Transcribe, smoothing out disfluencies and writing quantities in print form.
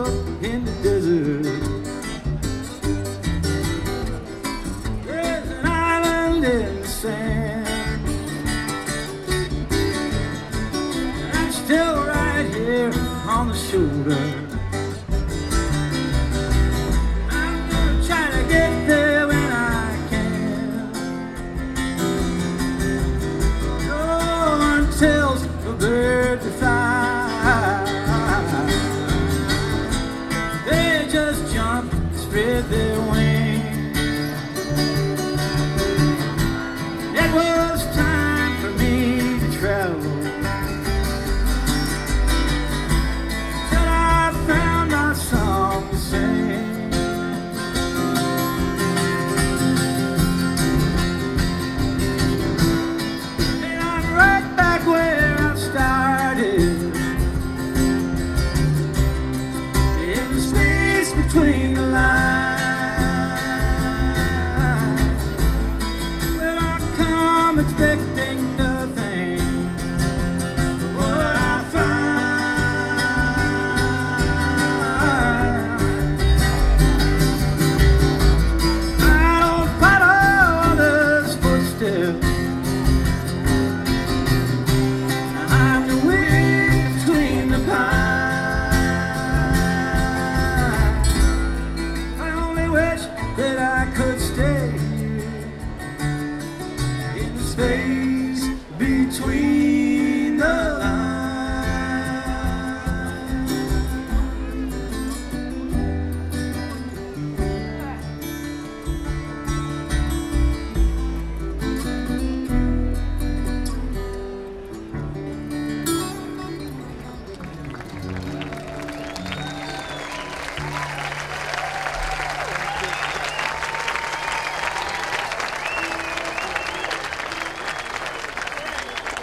up in the desert. There's an island in the sand. I'm still right here on the shoulder. I'm gonna try to get there when I can. No one tells a bird to fly. They just jump and spread their wings. It was time for me to travel till I found my song to sing. And I'm right back where I started, in the space between